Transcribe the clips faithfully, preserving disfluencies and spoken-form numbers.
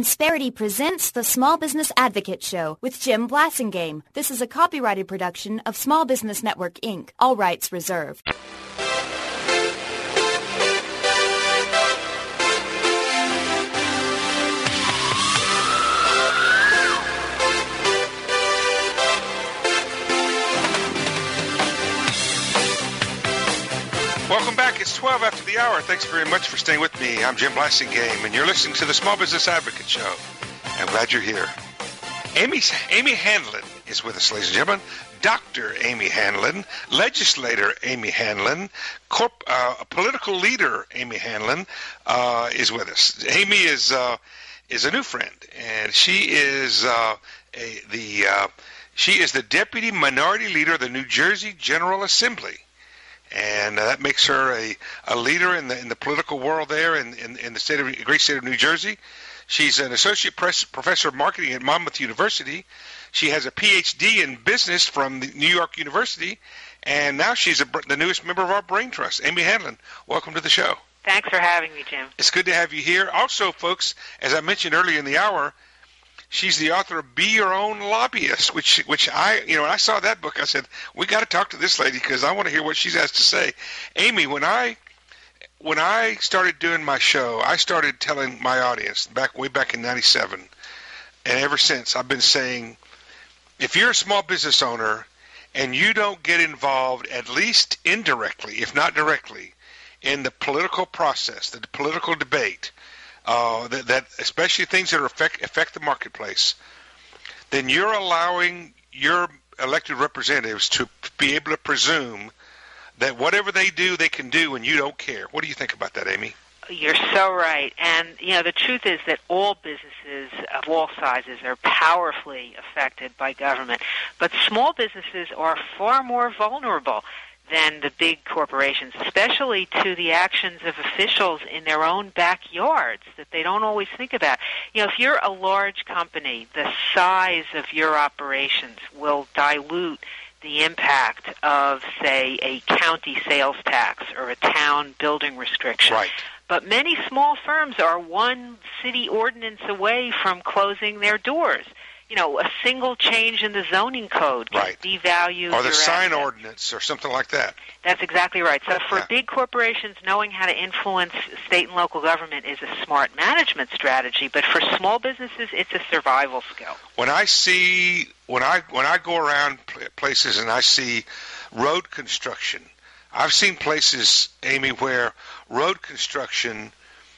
Insperity presents the Small Business Advocate Show with Jim Blasingame. This is a copyrighted production of Small Business Network, Incorporated. All rights reserved. Welcome back. It's twelve after the hour. Thanks very much for staying with me. I'm Jim Blasingame, and you're listening to the Small Business Advocate Show. I'm glad you're here. Amy, Amy Hanlon is with us, ladies and gentlemen. Doctor Amy Hanlon, legislator Amy Hanlon, corp, uh, political leader Amy Hanlon uh, is with us. Amy is uh, is a new friend, and she is uh, a, the uh, she is the deputy minority leader of the New Jersey General Assembly. And uh, that makes her a, a leader in the in the political world there in, in, in the state of great state of New Jersey. She's an associate press, professor of marketing at Monmouth University. She has a P H D in business from the New York University, and now she's a, the newest member of our Brain Trust. Amy Hanlon, welcome to the show. Thanks for having me, Jim. It's good to have you here. Also, folks, as I mentioned earlier in the hour, she's the author of Be Your Own Lobbyist, which which I, you know, when I saw that book, I said, we got to talk to this lady because I want to hear what she has to say. Amy, when I when I started doing my show, I started telling my audience back way back in ninety-seven, and ever since I've been saying, if you're a small business owner and you don't get involved, at least indirectly, if not directly, in the political process, the political debate, Uh, that, that especially things that are affect, affect the marketplace, then you're allowing your elected representatives to be able to presume that whatever they do, they can do, and you don't care. What do you think about that, Amy? You're so right. And, you know, the truth is that all businesses of all sizes are powerfully affected by government. But small businesses are far more vulnerable than the big corporations, especially to the actions of officials in their own backyards that they don't always think about. You know, if you're a large company, the size of your operations will dilute the impact of, say, a county sales tax or a town building restriction. Right. But many small firms are one city ordinance away from closing their doors. You know, a single change in the zoning code can right. devalue or the your sign assets. ordinance or something like that. That's exactly right. So for yeah. big corporations, knowing how to influence state and local government is a smart management strategy. But for small businesses, it's a survival skill. When I see when I when I go around places and I see road construction, I've seen places, Amy, where road construction,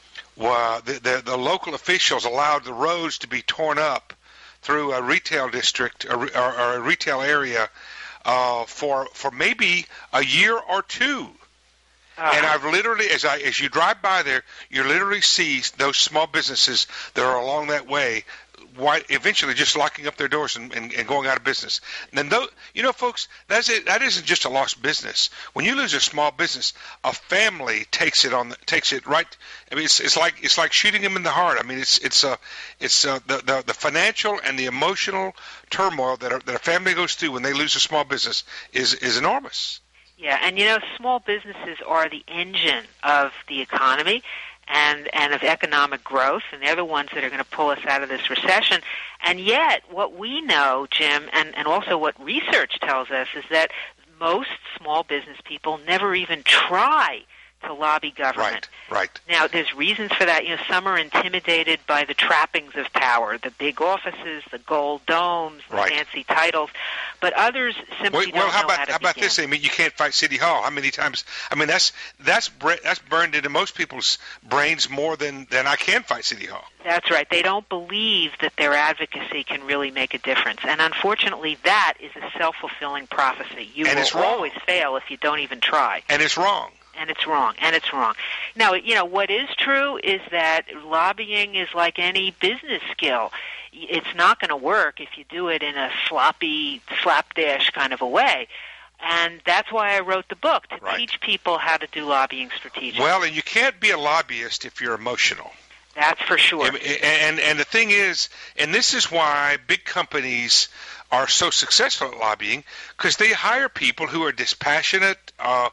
well, the, the the local officials allowed the roads to be torn up through a retail district or, or, or a retail area uh, for for maybe a year or two. Uh-huh. And I've literally, as I as you drive by there, you literally see those small businesses that are along that way, why, eventually just locking up their doors and, and, and going out of business. And then, those, you know, folks, that's it. That isn't just a lost business. When you lose a small business, a family takes it on, the, takes it right. I mean, it's it's like it's like shooting them in the heart. I mean, it's it's uh, it's uh, the, the the financial and the emotional turmoil that, are, that a family goes through when they lose a small business is is enormous. Yeah, and you know, small businesses are the engine of the economy and and of economic growth, and they're the ones that are going to pull us out of this recession. And yet, what we know, Jim, and, and also what research tells us, is that most small business people never even try to lobby government. Right, right. Now, there's reasons for that. You know, some are intimidated by the trappings of power, the big offices, the gold domes, the right. fancy titles, but others simply well, don't well, how know about, how to how about begin. this, Amy? You can't fight City Hall. How many times? I mean, that's that's that's burned into most people's brains more than, than I can fight City Hall. That's right. They don't believe that their advocacy can really make a difference. And unfortunately, that is a self-fulfilling prophecy. You and will it's wrong. always fail if you don't even try. And it's wrong. And it's wrong, and it's wrong. Now, you know, what is true is that lobbying is like any business skill. It's not going to work if you do it in a sloppy, slapdash kind of a way. And that's why I wrote the book, to right. teach people how to do lobbying strategically. Well, and you can't be a lobbyist if you're emotional. That's for sure. And, and, and the thing is, and this is why big companies are so successful at lobbying, because they hire people who are dispassionate, uh,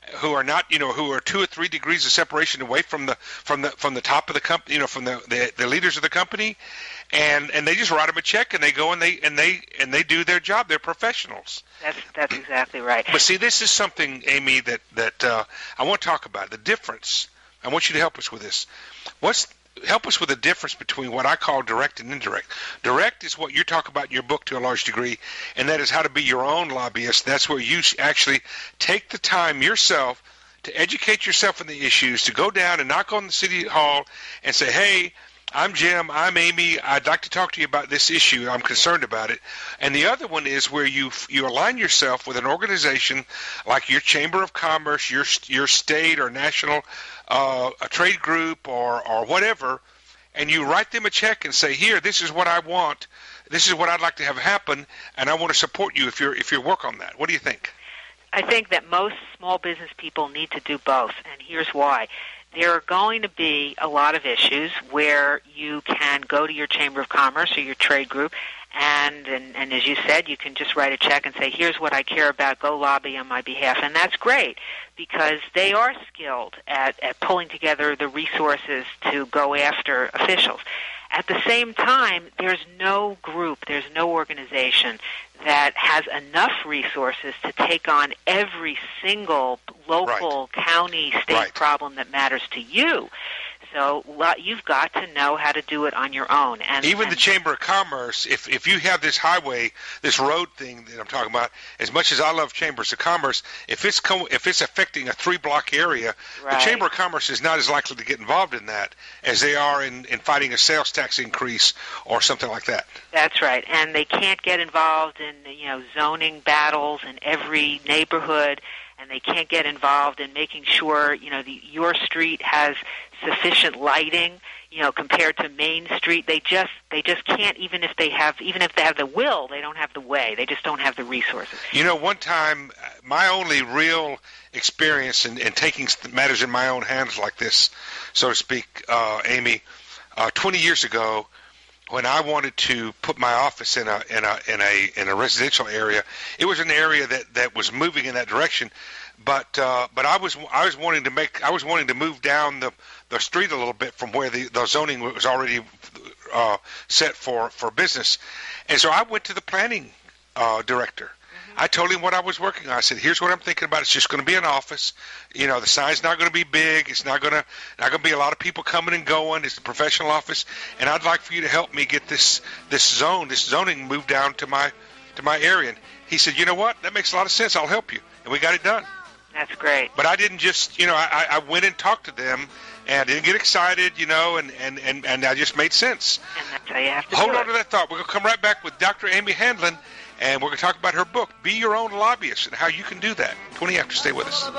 who are not, you know, who are two or three degrees of separation away from the from the from the top of the company, you know, from the, the the leaders of the company, and and they just write them a check and they go and they and they and they do their job. They're professionals. That's that's exactly right. But see, this is something, Amy, that that uh, I want to talk about. The difference. I want you to help us with this. What's help us with the difference between what I call direct and indirect. Direct is what you talk about in your book to a large degree, and that is how to be your own lobbyist. That's where you actually take the time yourself to educate yourself on the issues, to go down and knock on the city hall and say, hey, I'm Jim, I'm Amy, I'd like to talk to you about this issue, I'm concerned about it. And the other one is where you you align yourself with an organization like your Chamber of Commerce, your your state or national uh, a trade group or, or whatever, and you write them a check and say, here, this is what I want, this is what I'd like to have happen, and I want to support you if you're if you work on that. What do you think? I think that most small business people need to do both, and here's why. There are going to be a lot of issues where you can go to your Chamber of Commerce or your trade group, and, and, and as you said, you can just write a check and say, here's what I care about, go lobby on my behalf. And that's great because they are skilled at, at pulling together the resources to go after officials. At the same time, there's no group, there's no organization that has enough resources to take on every single local, right. county, state right. problem that matters to you. So you've got to know how to do it on your own. And even and the Chamber of Commerce, if if you have this highway, this road thing that I'm talking about, as much as I love Chambers of Commerce, if it's com- if it's affecting a three-block area, right. the Chamber of Commerce is not as likely to get involved in that as they are in, in fighting a sales tax increase or something like that. That's right, and they can't get involved in you know zoning battles in every neighborhood. And they can't get involved in making sure, you know, the, your street has sufficient lighting, you know, compared to Main Street. They just they just can't, even if they have even if they have the will, they don't have the way. They just don't have the resources. You know, one time, my only real experience in, in taking matters in my own hands like this, so to speak, uh, Amy, uh, twenty years ago, when I wanted to put my office in a in a in a in a residential area, it was an area that, that was moving in that direction, but uh, but I was I was wanting to make I was wanting to move down the, the street a little bit from where the, the zoning was already uh, set for, for business, and so I went to the planning uh, director. I told him what I was working on. I said, here's what I'm thinking about. It's just going to be an office. You know, the sign's not going to be big. It's not going to not going to be a lot of people coming and going. It's a professional office, and I'd like for you to help me get this this zone, this zoning moved down to my to my area. And he said, you know what? That makes a lot of sense. I'll help you. And we got it done. That's great. But I didn't just, you know, I, I went and talked to them, and I didn't get excited, you know, and, and, and, and I just made sense. And that's how you have to Hold do on it. to that thought. We're going to come right back with Doctor Amy Handlin, and we're going to talk about her book, Be Your Own Lobbyist, and how you can do that. twenty after, stay with us.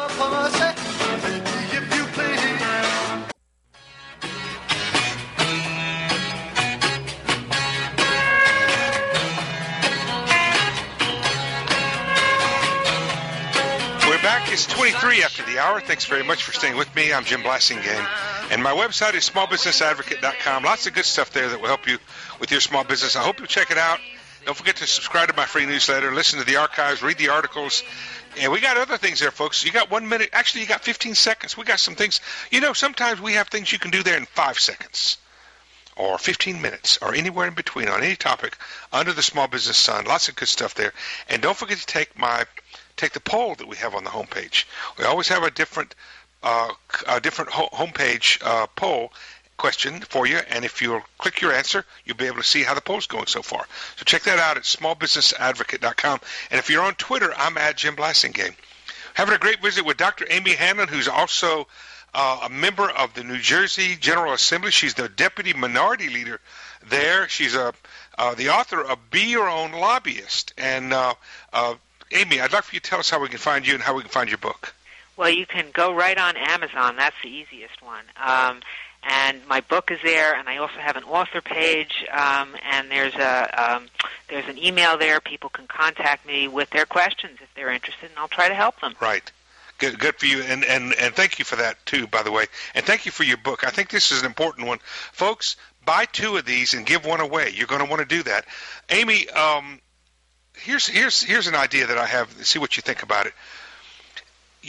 We're back. It's twenty-three after the hour. Thanks very much for staying with me. I'm Jim Blasingame, and my website is small business advocate dot com. Lots of good stuff there that will help you with your small business. I hope you'll check it out. Don't forget to subscribe to my free newsletter, listen to the archives, read the articles. And we got other things there, folks. You got one minute. Actually, you got fifteen seconds. We got some things. You know, sometimes we have things you can do there in five seconds or fifteen minutes or anywhere in between on any topic under the small business sun. Lots of good stuff there. And don't forget to take my take the poll that we have on the homepage. We always have a different uh, a different ho- homepage uh, poll question for you, and if you'll click your answer, you'll be able to see how the poll's going so far. So check that out at small business advocate dot com. And if you're on Twitter, I'm at Jim Blasingame. Having a great visit with Doctor Amy Handlin, who's also uh, a member of the New Jersey General Assembly. She's the deputy minority leader there. She's a uh, the author of Be Your Own Lobbyist. And uh, uh, Amy, I'd like for you to tell us how we can find you and how we can find your book. Well, you can go right on Amazon. That's the easiest one. Um, And my book is there, and I also have an author page, um, and there's a um, there's an email there. People can contact me with their questions if they're interested, and I'll try to help them. Right. Good, good for you, and, and, and thank you for that, too, by the way. And thank you for your book. I think this is an important one. Folks, buy two of these and give one away. You're going to want to do that. Amy, um, here's here's here's an idea that I have. See what you think about it. You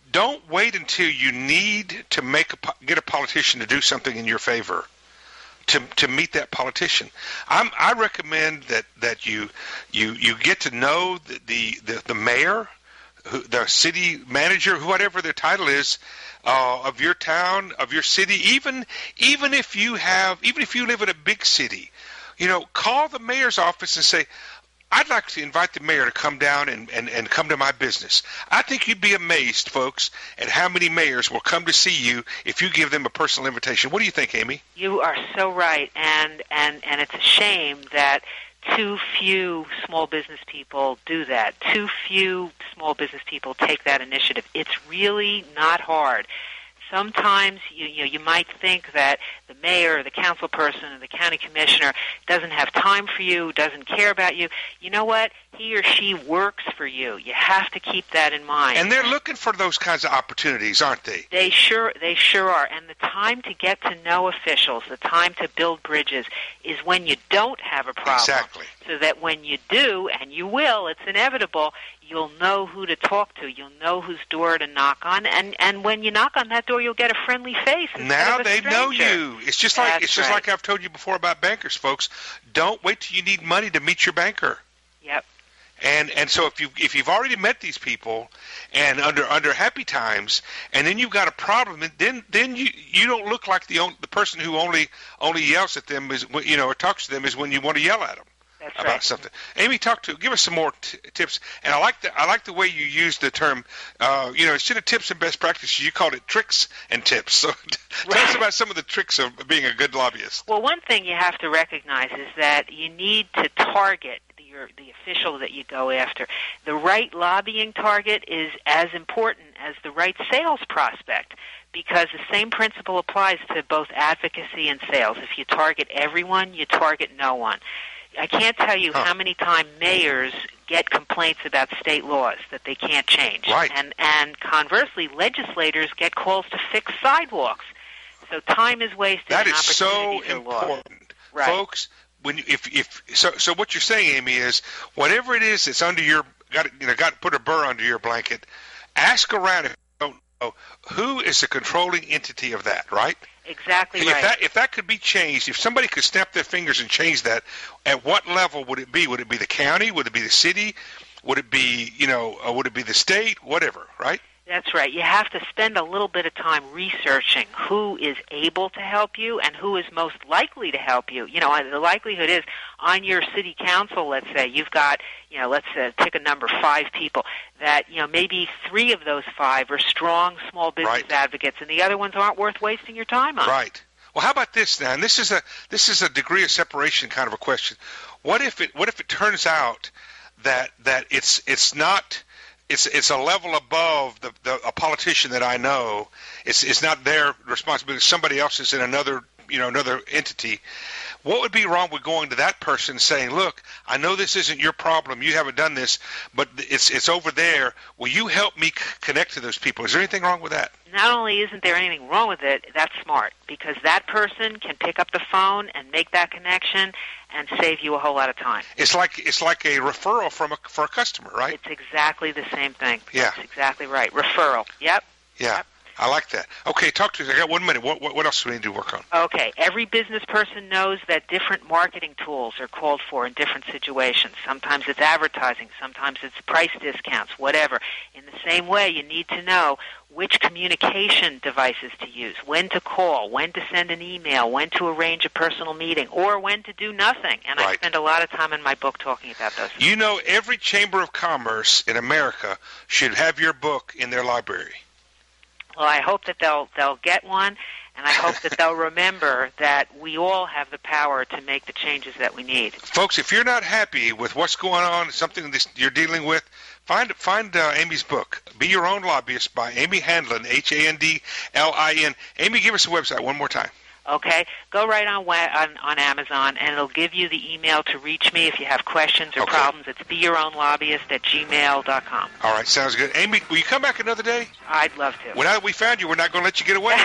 don't wait until you need to make a, get a politician to do something in your favor to to meet that politician. I'm, I recommend that, that you you you get to know the the, the, the mayor, who, the city manager, whatever their title is, uh, of your town, of your city. Even even if you have even if you live in a big city, you know, call the mayor's office and say, I'd like to invite the mayor to come down and, and, and come to my business. I think you'd be amazed, folks, at how many mayors will come to see you if you give them a personal invitation. What do you think, Amy? You are so right, and, and, and it's a shame that too few small business people do that. Too few small business people take that initiative. It's really not hard. Sometimes you, you know you might think that the mayor or the council person or the county commissioner doesn't have time for you, doesn't care about you. You know what? He or she works for you. You have to keep that in mind. And they're looking for those kinds of opportunities, aren't they? They sure they sure are. And the time to get to know officials, the time to build bridges, is when you don't have a problem. Exactly. So that when you do, and you will, it's inevitable, you'll know who to talk to. You'll know whose door to knock on, and and when you knock on that door, you'll get a friendly face. Now of a they stranger. know you. It's just like That's it's just right. like I've told you before about bankers, folks. Don't wait till you need money to meet your banker. Yep. And and so if you if you've already met these people and under under happy times, and then you've got a problem, and then then you you don't look like the on, the person who only only yells at them is you know or talks to them is when you want to yell at them. That's about right. something. Amy, talk to give us some more t- tips. And I like the I like the way you use the term. Uh, you know, instead of tips and best practices, you called it tricks and tips. So tell us about some of the tricks of being a good lobbyist. Well, one thing you have to recognize is that you need to target your the official that you go after. The right lobbying target is as important as the right sales prospect, because the same principle applies to both advocacy and sales. If you target everyone, you target no one. I can't tell you huh. how many times mayors get complaints about state laws that they can't change. Right. And and conversely, legislators get calls to fix sidewalks. So time is wasted. That and is so opportunities are lost. important, Right. folks. When you, if if so, so what you're saying, Amy, is whatever it is that's under your got you know got to put a burr under your blanket. Ask around if you don't know who is the controlling entity of that, right? Exactly If right. that if that could be changed, if somebody could snap their fingers and change that, at what level would it be? Would it be the county? Would it be the city? Would it be you know? Uh, would it be the state? Whatever, right? That's right. You have to spend a little bit of time researching who is able to help you and who is most likely to help you. You know, the likelihood is on your city council, let's say, you've got, you know, let's uh, pick a number, five people, that, you know, maybe three of those five are strong small business Right. advocates and the other ones aren't worth wasting your time on. Right. Well, how about this now? And this is a this is a degree of separation kind of a question. What if it what if it turns out that that it's it's not It's it's a level above the, the a politician that I know. It's it's not their responsibility. Somebody else is in another you know another entity. What would be wrong with going to that person saying, "Look, I know this isn't your problem. You haven't done this, but it's it's over there. Will you help me c- connect to those people?" Is there anything wrong with that? Not only isn't there anything wrong with it, that's smart, because that person can pick up the phone and make that connection and save you a whole lot of time. It's like it's like a referral from a for a customer, right? It's exactly the same thing. Yeah. That's exactly right. Referral. Yep. Yeah. Yep. I like that. Okay, talk to us. I got one minute. What, what what else do we need to work on? Okay. Every business person knows that different marketing tools are called for in different situations. Sometimes it's advertising. Sometimes it's price discounts, whatever. In the same way, you need to know which communication devices to use, when to call, when to send an email, when to arrange a personal meeting, or when to do nothing. And Right. I spend a lot of time in my book talking about those things. You know, every chamber of commerce in America should have your book in their library. Well, I hope that they'll they'll get one, and I hope that they'll remember that we all have the power to make the changes that we need. Folks, if you're not happy with what's going on, something that you're dealing with, find find uh, Amy's book, Be Your Own Lobbyist, by Amy Handlin, H A N D L I N. Amy, give us the website one more time. Okay, go right on, wa- on on Amazon, and it'll give you the email to reach me if you have questions or Okay. problems. It's be your own lobbyist at gmail dot com. All right, sounds good. Amy, will you come back another day? I'd love to. Well, now that we found you, we're not going to let you get away.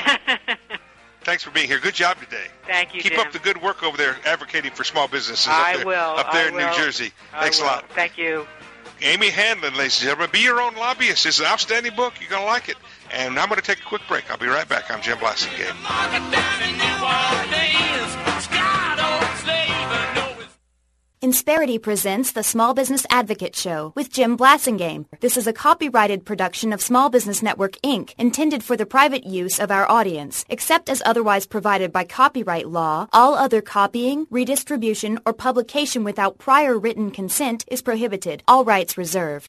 Thanks for being here. Good job today. Thank you, Keep Jim. up the good work over there advocating for small businesses I up there, will. up there I in will. New Jersey. I Thanks will. a lot. Thank you. Amy Handlin, ladies and gentlemen. Be Your Own Lobbyist. It's an outstanding book. You're going to like it. And I'm going to take a quick break. I'll be right back. I'm Jim Blasingame. Insperity presents the Small Business Advocate Show with Jim Blasingame. This is a copyrighted production of Small Business Network, Incorporated, intended for the private use of our audience. Except as otherwise provided by copyright law, all other copying, redistribution, or publication without prior written consent is prohibited. All rights reserved.